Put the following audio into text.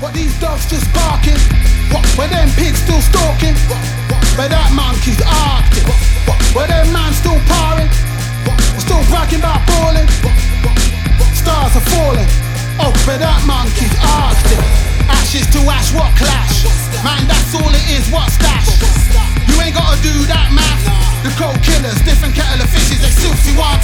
What these dogs just barking? What? Where them pigs still stalking? Where that monkey's arctic? Where them man still parring? Still bragging about balling? Stars are falling. Oh, where that monkey's arctic? Ashes to ash, what clash? Man, that's all it is, what stash? You ain't gotta do that math. The cold killers, different kettle of fishes, they silky want